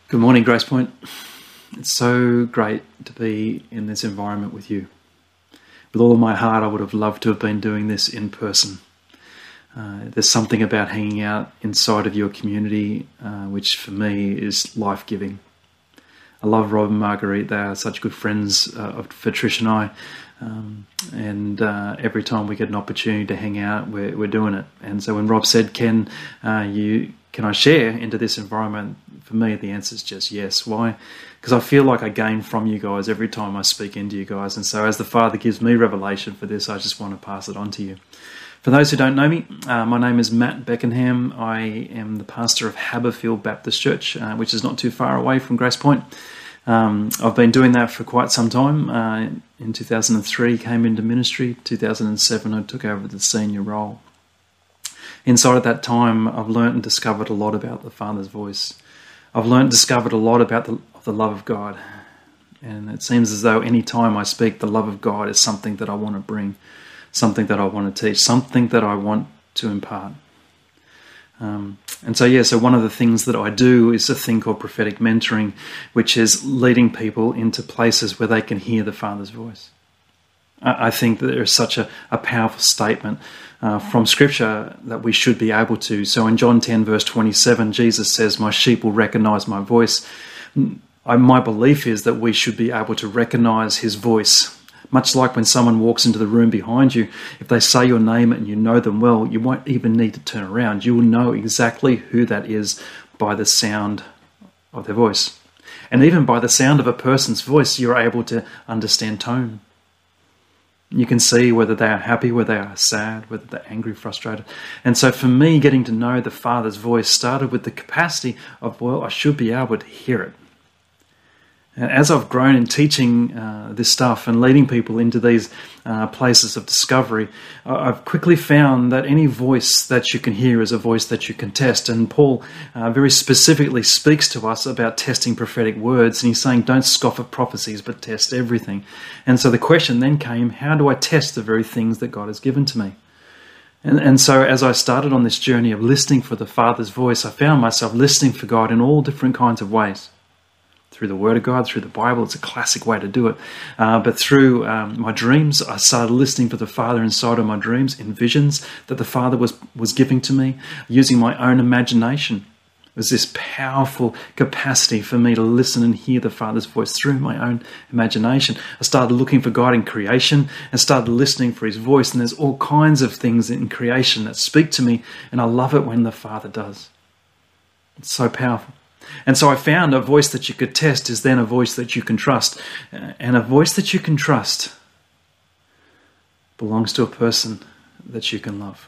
Good morning, Grace Point. It's so great to be in this environment with you. With all of my heart, I would have loved to have been doing this in person. There's something about hanging out inside of your community, which for me is life-giving. I love Rob and Marguerite. They are such good friends for Trish and I. And every time we get an opportunity to hang out, we're doing it. And so when Rob said, can I share into this environment? For me, the answer is just yes. Why? Because I feel like I gain from you guys every time I speak into you guys. And so as the Father gives me revelation for this, I just want to pass it on to you. For those who don't know me, my name is Matt Beckenham. I am the pastor of Haberfield Baptist Church, which is not too far away from Grace Point. I've been doing that for quite some time. In 2003, came into ministry. 2007, I took over the senior role. Inside of that time, I've learnt and discovered a lot about the Father's voice. I've learnt and discovered a lot about the love of God. And it seems as though any time I speak, the love of God is something that I want to bring, something that I want to teach, something that I want to impart. So one of the things that I do is a thing called prophetic mentoring, which is leading people into places where they can hear the Father's voice. I think that there is such a powerful statement from Scripture that we should be able to. So in John 10 verse 27, Jesus says, "My sheep will recognize my voice." My belief is that we should be able to recognize his voice. Much like when someone walks into the room behind you, if they say your name and you know them well, you won't even need to turn around. You will know exactly who that is by the sound of their voice. And even by the sound of a person's voice, you're able to understand tone. You can see whether they are happy, whether they are sad, whether they're angry, frustrated. And so for me, getting to know the Father's voice started with the capacity of, I should be able to hear it. And as I've grown in teaching this stuff and leading people into these places of discovery, I've quickly found that any voice that you can hear is a voice that you can test. And Paul very specifically speaks to us about testing prophetic words. And he's saying, don't scoff at prophecies, but test everything. And so the question then came, how do I test the very things that God has given to me? And so as I started on this journey of listening for the Father's voice, I found myself listening for God in all different kinds of ways. Through the Word of God, through the Bible, it's a classic way to do it. But through my dreams, I started listening for the Father inside of my dreams, in visions that the Father was giving to me, using my own imagination. It was this powerful capacity for me to listen and hear the Father's voice through my own imagination. I started looking for God in creation and started listening for his voice. And there's all kinds of things in creation that speak to me, and I love it when the Father does. It's so powerful. And so I found a voice that you could test is then a voice that you can trust. And a voice that you can trust belongs to a person that you can love.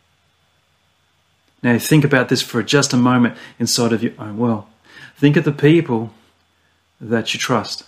Now think about this for just a moment inside of your own world. Think of the people that you trust.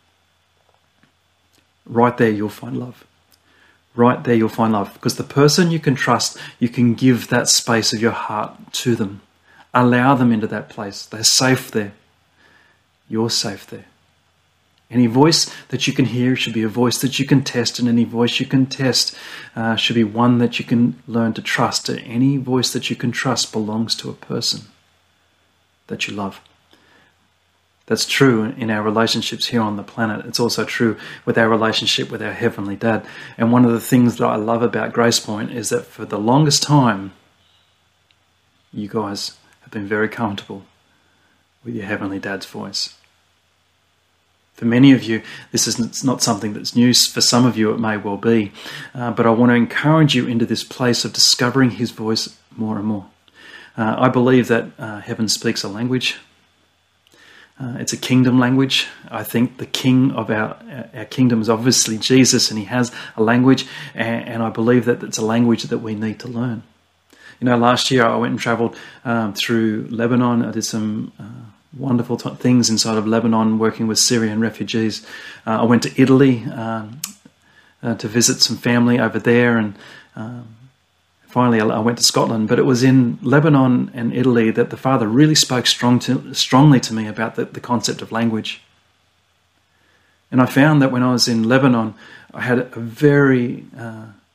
Right there you'll find love. Right there you'll find love. Because the person you can trust, you can give that space of your heart to them. Allow them into that place. They're safe there. You're safe there. Any voice that you can hear should be a voice that you can test, and any voice you can test should be one that you can learn to trust. Any voice that you can trust belongs to a person that you love. That's true in our relationships here on the planet. It's also true with our relationship with our Heavenly Dad. And one of the things that I love about Grace Point is that for the longest time, you guys have been very comfortable with your Heavenly Dad's voice. For many of you, this is not something that's new. For some of you, it may well be. But I want to encourage you into this place of discovering his voice more and more. I believe that heaven speaks a language. It's a kingdom language. I think the king of our kingdom is obviously Jesus, and he has a language. And I believe that it's a language that we need to learn. You know, last year I went and travelled through Lebanon. I did some wonderful things inside of Lebanon, working with Syrian refugees. I went to Italy to visit some family over there, and finally I went to Scotland. But it was in Lebanon and Italy that the Father really spoke strongly to me about the concept of language. And I found that when I was in Lebanon, I had a very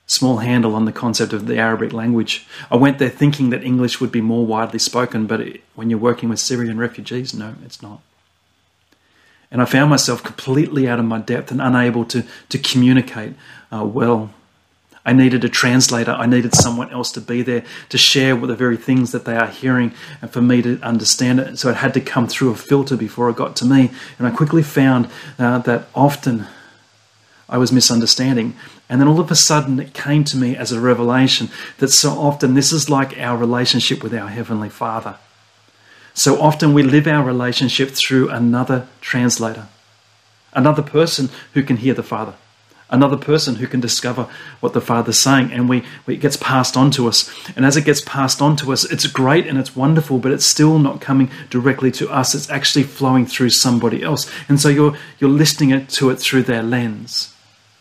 small handle on the concept of the Arabic language. I went there thinking that English would be more widely spoken, but when you're working with Syrian refugees, no, it's not. And I found myself completely out of my depth and unable to communicate well. I needed a translator. I needed someone else to be there to share with the very things that they are hearing and for me to understand it. So it had to come through a filter before it got to me. And I quickly found that often I was misunderstanding. And then all of a sudden it came to me as a revelation that so often this is like our relationship with our Heavenly Father. So often we live our relationship through another translator, another person who can hear the Father, another person who can discover what the Father's saying, and it gets passed on to us. And as it gets passed on to us, it's great and it's wonderful, but it's still not coming directly to us. It's actually flowing through somebody else. And so you're listening to it through their lens.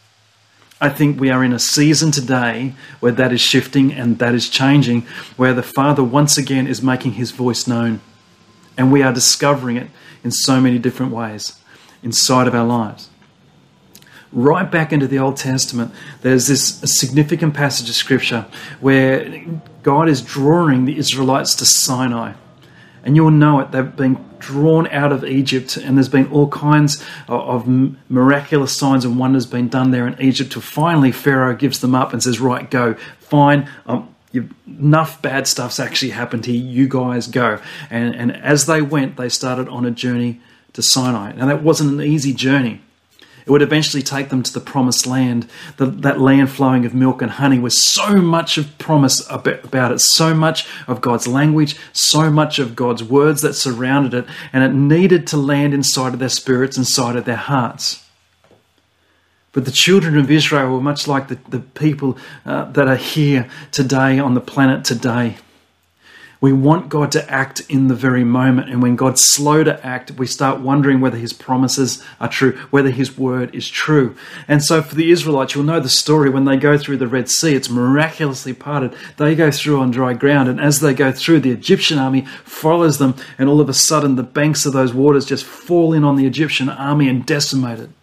I think we are in a season today where that is shifting and that is changing, where the Father once again is making his voice known. And we are discovering it in so many different ways inside of our lives. Right back into the Old Testament, there's this significant passage of Scripture where God is drawing the Israelites to Sinai. And you'll know it, they've been drawn out of Egypt, and there's been all kinds of miraculous signs and wonders being done there in Egypt, till finally Pharaoh gives them up and says, right, go, fine, enough bad stuff's actually happened here, you guys go. And as they went, they started on a journey to Sinai. Now that wasn't an easy journey. It would eventually take them to the promised land, that land flowing of milk and honey, with so much of promise about it, so much of God's language, so much of God's words that surrounded it, and it needed to land inside of their spirits, inside of their hearts. But the children of Israel were much like the people that are here today on the planet today. We want God to act in the very moment. And when God's slow to act, we start wondering whether his promises are true, whether his word is true. And so for the Israelites, you'll know the story. When they go through the Red Sea, it's miraculously parted. They go through on dry ground. And as they go through, the Egyptian army follows them. And all of a sudden, the banks of those waters just fall in on the Egyptian army and decimate it.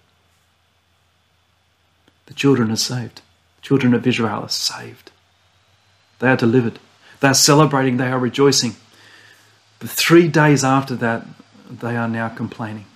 The children are saved. The children of Israel are saved. They are delivered. They are celebrating, they are rejoicing. But 3 days after that, they are now complaining.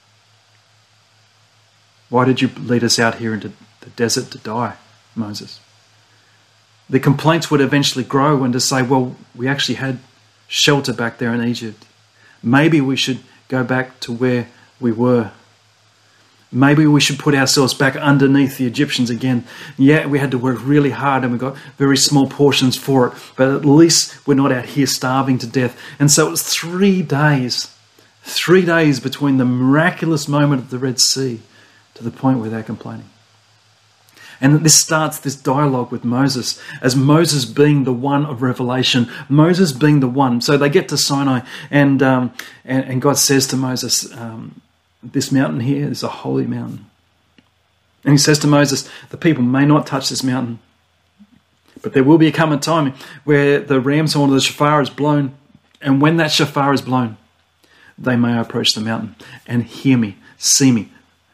Why did you lead us out here into the desert to die, Moses? The complaints would eventually grow and to say, well, we actually had shelter back there in Egypt. Maybe we should go back to where we were. Maybe we should put ourselves back underneath the Egyptians again. Yeah, we had to work really hard and we got very small portions for it, but at least we're not out here starving to death. And so it was 3 days between the miraculous moment of the Red Sea to the point where they're complaining. And this starts this dialogue with Moses, as Moses being the one of revelation, Moses being the one. So they get to Sinai and God says to Moses, this mountain here is a holy mountain. And he says to Moses, the people may not touch this mountain, but there will be a time where the ram's horn of the shofar is blown, and when that shofar is blown, they may approach the mountain and hear me, see me.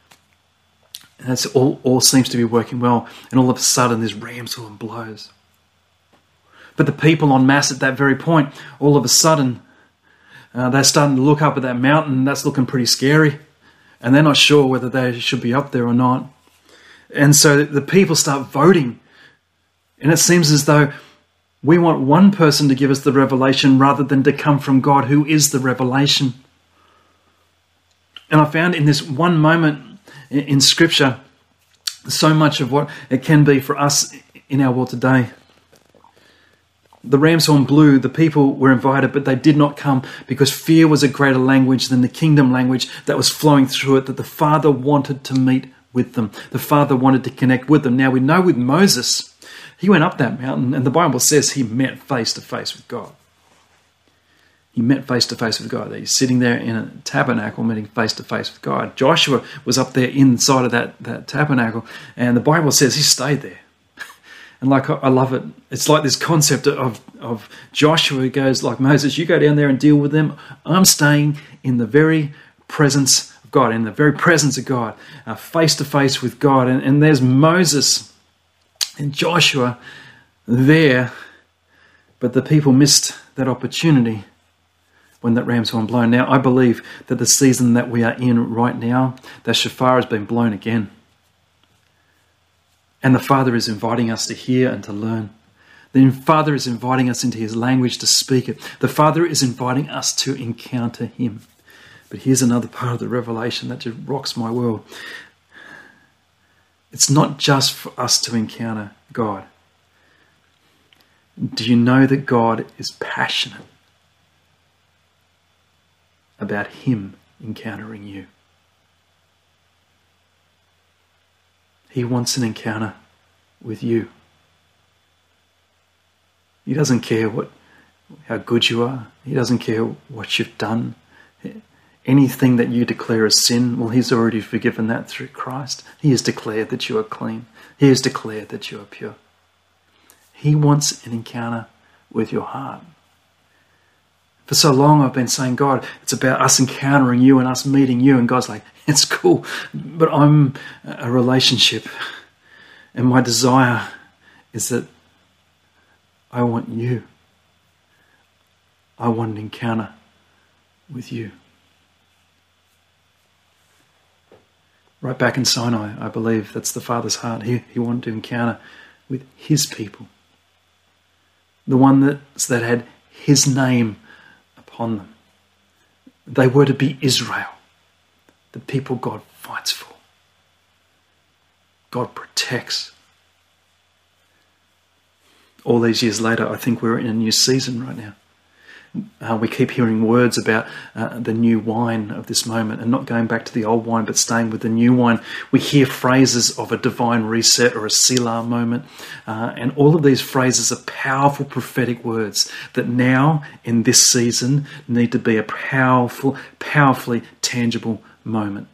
And that's all seems to be working well, and all of a sudden this ram's horn blows. But the people en masse at that very point, all of a sudden, they're starting to look up at that mountain, and that's looking pretty scary. And they're not sure whether they should be up there or not. And so the people start voting. And it seems as though we want one person to give us the revelation rather than to come from God, who is the revelation. And I found in this one moment in Scripture so much of what it can be for us in our world today. The ram's horn blew, the people were invited, but they did not come because fear was a greater language than the kingdom language that was flowing through it, that the Father wanted to meet with them. The Father wanted to connect with them. Now we know with Moses, he went up that mountain and the Bible says he met face to face with God. He met face to face with God. He's sitting there in a tabernacle meeting face to face with God. Joshua was up there inside of that tabernacle, and the Bible says he stayed there. And I love it. It's like this concept of Joshua who goes like, Moses, you go down there and deal with them. I'm staying in the very presence of God, in the very presence of God, face to face with God. And there's Moses And Joshua there, but the people missed that opportunity when that ram's horn blown. Now, I believe that the season that we are in right now, that shofar has been blown again. And the Father is inviting us to hear and to learn. The Father is inviting us into his language to speak it. The Father is inviting us to encounter him. But here's another part of the revelation that just rocks my world. It's not just for us to encounter God. Do you know that God is passionate about him encountering you? He wants an encounter with you. He doesn't care how good you are. He doesn't care what you've done. Anything that you declare as sin, well, he's already forgiven that through Christ. He has declared that you are clean. He has declared that you are pure. He wants an encounter with your heart. For so long I've been saying, God, it's about us encountering you and us meeting you. And God's like, it's cool, but I'm a relationship. And my desire is that I want you. I want an encounter with you. Right back in Sinai, I believe that's the Father's heart. He wanted to encounter with his people. The one that had his name upon them. They were to be Israel, the people God fights for. God protects. All these years later, I think we're in a new season right now. We keep hearing words about the new wine of this moment and not going back to the old wine but staying with the new wine. We hear phrases of a divine reset or a Selah moment. And all of these phrases are powerful prophetic words that now in this season need to be a powerfully tangible moment.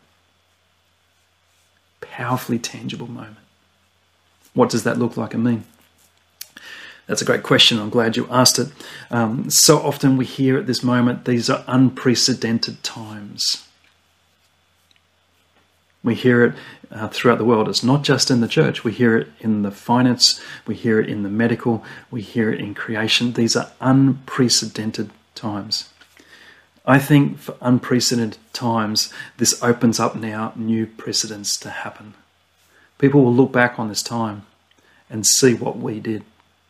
Powerfully tangible moment. What does that look like and mean? That's a great question. I'm glad you asked it. So often we hear at this moment, these are unprecedented times. We hear it throughout the world. It's not just in the church. We hear it in the finance. We hear it in the medical. We hear it in creation. These are unprecedented times. I think for unprecedented times, this opens up now new precedents to happen. People will look back on this time and see what we did.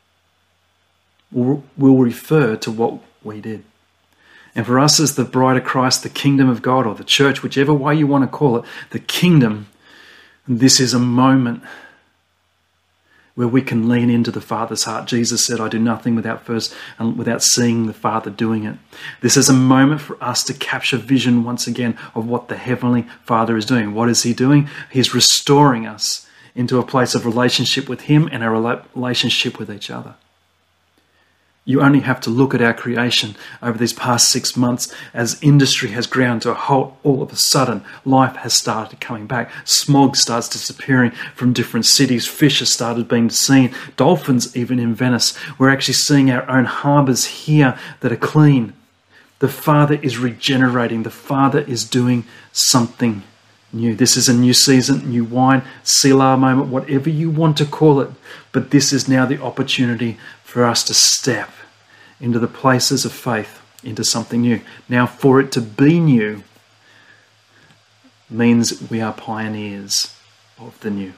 Will refer to what we did. And for us as the bride of Christ, the kingdom of God, or the church, whichever way you want to call it, the kingdom, this is a moment where we can lean into the Father's heart. Jesus said, I do nothing without seeing the Father doing it. This is a moment for us to capture vision once again of what the Heavenly Father is doing. What is he doing? He's restoring us into a place of relationship with him and a relationship with each other. You only have to look at our creation over these past 6 months as industry has ground to a halt. All of a sudden, life has started coming back. Smog starts disappearing from different cities. Fish have started being seen. Dolphins even in Venice. We're actually seeing our own harbours here that are clean. The Father is regenerating. The Father is doing something new. This is a new season, new wine, Selah moment, whatever you want to call it. But this is now the opportunity for us to step into the places of faith, into something new. Now, for it to be new means we are pioneers of the new.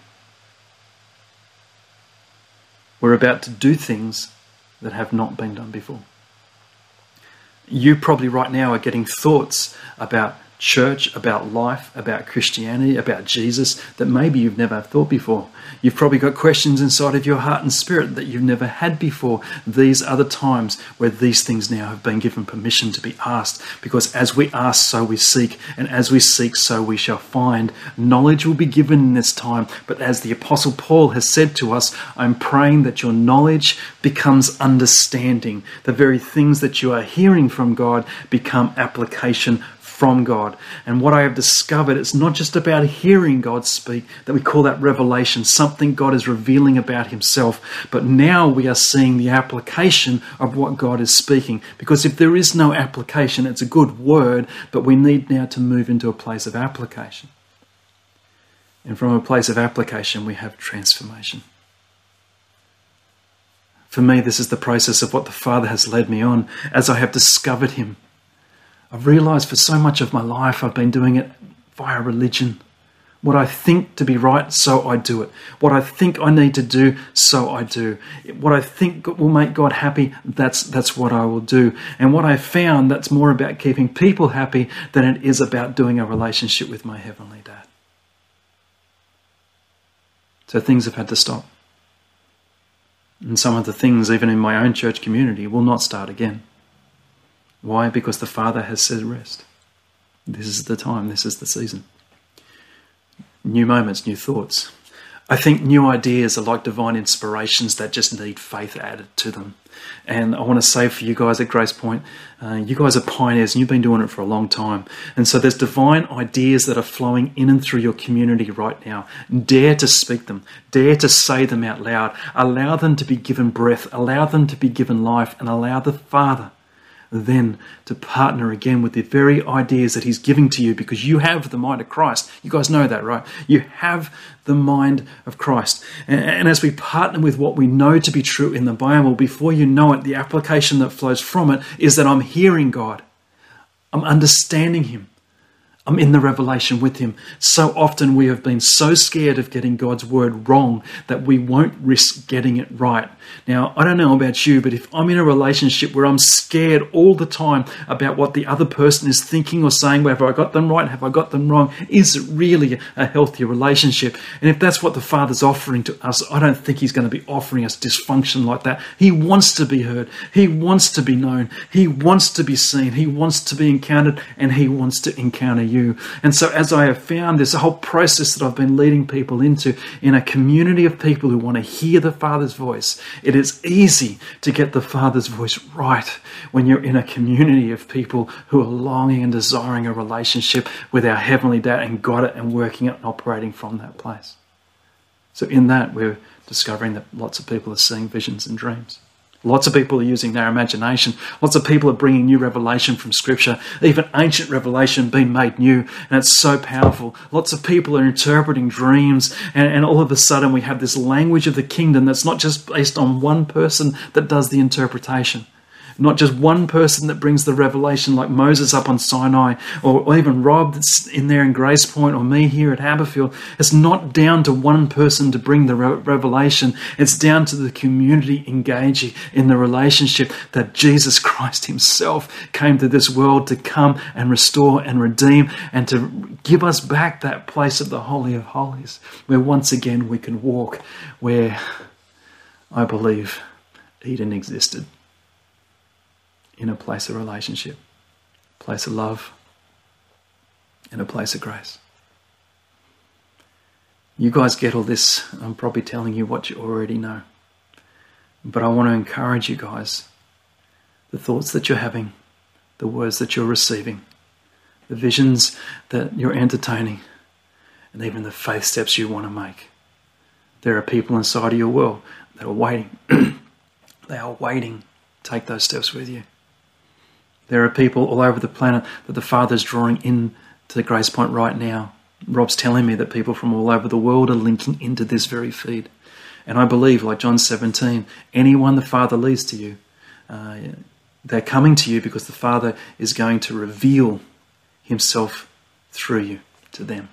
We're about to do things that have not been done before. You probably right now are getting thoughts about church, about life, about Christianity, about Jesus that maybe you've never thought before. You've probably got questions inside of your heart and spirit that you've never had before. These are the times where these things now have been given permission to be asked, because as we ask, so we seek, and as we seek, so we shall find. Knowledge will be given in this time, but as the Apostle Paul has said to us, I'm praying that your knowledge becomes understanding. The very things that you are hearing from God become application from God. And what I have discovered, it's not just about hearing God speak, that we call that revelation, something God is revealing about himself, but now we are seeing the application of what God is speaking. Because if there is no application, it's a good word, but we need now to move into a place of application. And from a place of application, we have transformation. For me, this is the process of what the Father has led me on as I have discovered him. I've realised for so much of my life I've been doing it via religion. What I think to be right, so I do it. What I think I need to do, so I do. What I think will make God happy, that's what I will do. And what I found, that's more about keeping people happy than it is about doing a relationship with my Heavenly Dad. So things have had to stop. And some of the things, even in my own church community, will not start again. Why? Because the Father has said rest. This is the time, this is the season. New moments, new thoughts. I think new ideas are like divine inspirations that just need faith added to them. And I want to say for you guys at Grace Point, you guys are pioneers and you've been doing it for a long time. And so there's divine ideas that are flowing in and through your community right now. Dare to speak them. Dare to say them out loud. Allow them to be given breath. Allow them to be given life. And allow the Father then to partner again with the very ideas that he's giving to you, because you have the mind of Christ. You guys know that, right? You have the mind of Christ. And as we partner with what we know to be true in the Bible, before you know it, the application that flows from it is that I'm hearing God. I'm understanding him. I'm in the revelation with him. So often we have been so scared of getting God's word wrong that we won't risk getting it right. Now, I don't know about you, but if I'm in a relationship where I'm scared all the time about what the other person is thinking or saying, have I got them right? Have I got them wrong? Is it really a healthy relationship? And if that's what the Father's offering to us, I don't think he's going to be offering us dysfunction like that. He wants to be heard. He wants to be known. He wants to be seen. He wants to be encountered, and he wants to encounter you. And so as I have found this whole process that I've been leading people into in a community of people who want to hear the Father's voice, it is easy to get the Father's voice right when you're in a community of people who are longing and desiring a relationship with our Heavenly Dad and got it and working it and operating from that place. So in that, we're discovering that lots of people are seeing visions and dreams. Lots of people are using their imagination. Lots of people are bringing new revelation from Scripture, even ancient revelation being made new, and it's so powerful. Lots of people are interpreting dreams, and all of a sudden we have this language of the kingdom that's not just based on one person that does the interpretation. Not just one person that brings the revelation like Moses up on Sinai, or even Rob that's in there in Grace Point, or me here at Haberfield. It's not down to one person to bring the revelation. It's down to the community engaging in the relationship that Jesus Christ himself came to this world to come and restore and redeem and to give us back that place of the Holy of Holies, where once again we can walk where I believe Eden existed. In a place of relationship, a place of love, and a place of grace. You guys get all this. I'm probably telling you what you already know. But I want to encourage you guys. The thoughts that you're having, the words that you're receiving, the visions that you're entertaining, and even the faith steps you want to make. There are people inside of your world that are waiting. They are waiting to take those steps with you. There are people all over the planet that the Father's drawing in to Grace Point right now. Rob's telling me that people from all over the world are linking into this very feed. And I believe, like John 17, anyone the Father leads to you, they're coming to you because the Father is going to reveal himself through you to them.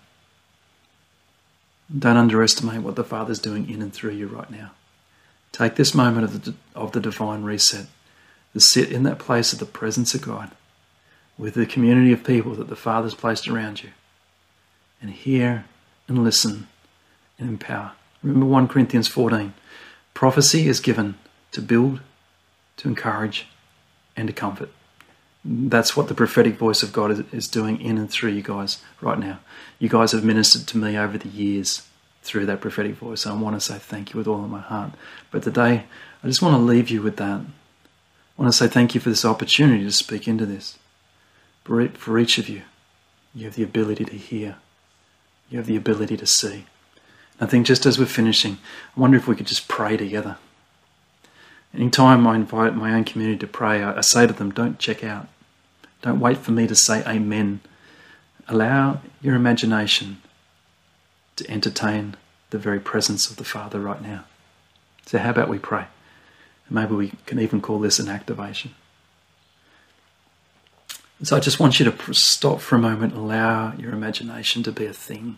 Don't underestimate what the Father's doing in and through you right now. Take this moment of the divine reset to sit in that place of the presence of God with the community of people that the Father's placed around you and hear and listen and empower. Remember 1 Corinthians 14. Prophecy is given to build, to encourage, and to comfort. That's what the prophetic voice of God is doing in and through you guys right now. You guys have ministered to me over the years through that prophetic voice. I want to say thank you with all of my heart. But today, I just want to leave you with that. I want to say thank you for this opportunity to speak into this. For each of you, you have the ability to hear. You have the ability to see. I think just as we're finishing, I wonder if we could just pray together. Anytime I invite my own community to pray, I say to them, don't check out. Don't wait for me to say amen. Allow your imagination to entertain the very presence of the Father right now. So how about we pray? Maybe we can even call this an activation. So I just want you to stop for a moment, allow your imagination to be a thing.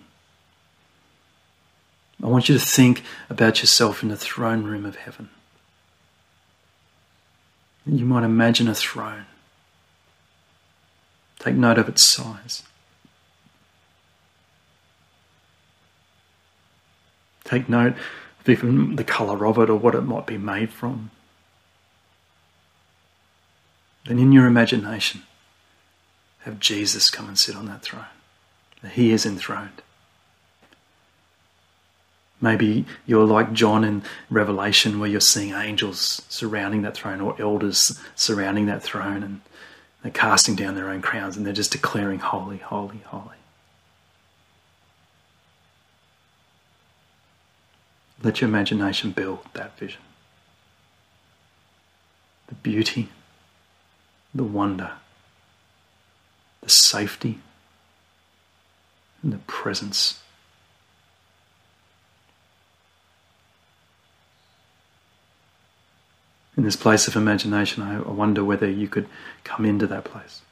I want you to think about yourself in the throne room of heaven. You might imagine a throne. Take note of its size. Take note of even the colour of it or what it might be made from. Then in your imagination, have Jesus come and sit on that throne. He is enthroned. Maybe you're like John in Revelation, where you're seeing angels surrounding that throne, or elders surrounding that throne, and they're casting down their own crowns and they're just declaring, holy, holy, holy. Let your imagination build that vision. The beauty, the wonder, the safety, and the presence. In this place of imagination, I wonder whether you could come into that place.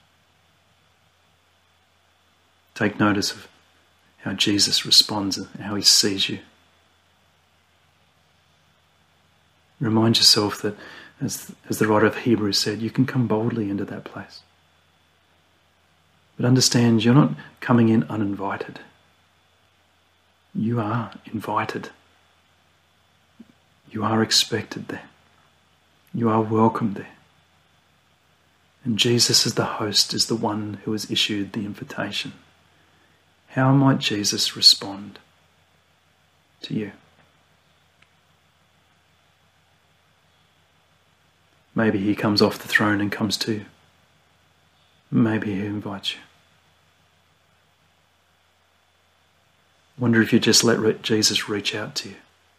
Take notice of how Jesus responds and how he sees you. Remind yourself that, as the writer of Hebrews said, you can come boldly into that place. But understand, you're not coming in uninvited. You are invited. You are expected there. You are welcome there. And Jesus as the host is the one who has issued the invitation. How might Jesus respond to you? Maybe he comes off the throne and comes to you. Maybe he invites you. Wonder if you just let Jesus reach out to you.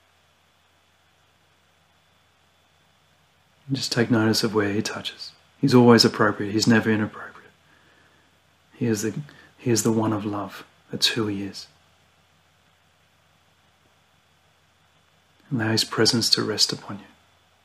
And just take notice of where he touches. He's always appropriate. He's never inappropriate. He is the one of love. That's who he is. Allow his presence to rest upon you.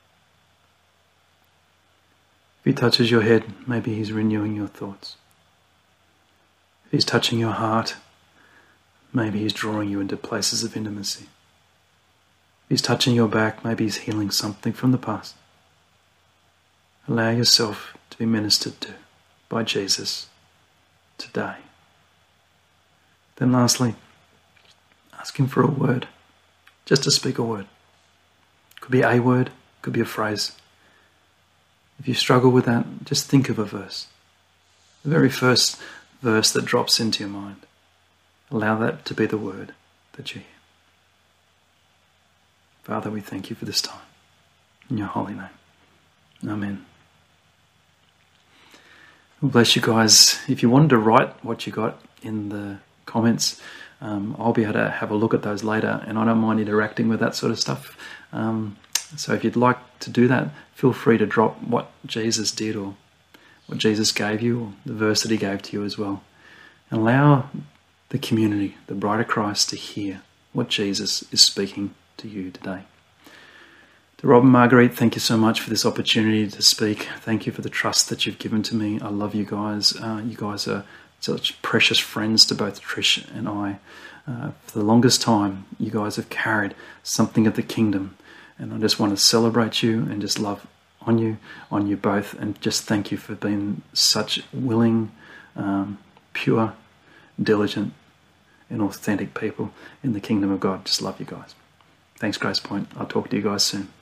If he touches your head, maybe he's renewing your thoughts. If he's touching your heart, maybe he's drawing you into places of intimacy. If he's touching your back, maybe he's healing something from the past. Allow yourself to be ministered to by Jesus today. Then lastly, ask him for a word. Just to speak a word. Could be a word, could be a phrase. If you struggle with that, just think of a verse. The very first verse that drops into your mind. Allow that to be the word that you hear. Father, we thank you for this time. In your holy name. Amen. Well, bless you guys. If you wanted to write what you got in the comments, I'll be able to have a look at those later, and I don't mind interacting with that sort of stuff. So if you'd like to do that, feel free to drop what Jesus did or what Jesus gave you, or the verse that he gave to you as well. And allow the community, the bride of Christ, to hear what Jesus is speaking to you today. To Rob and Marguerite, thank you so much for this opportunity to speak. Thank you for the trust that you've given to me. I love you guys. You guys are such precious friends to both Trish and I. For the longest time, you guys have carried something of the kingdom. And I just want to celebrate you and just love on you both. And just thank you for being such willing, pure, diligent, and authentic people in the kingdom of God. Just love you guys. Thanks, Grace Point. I'll talk to you guys soon.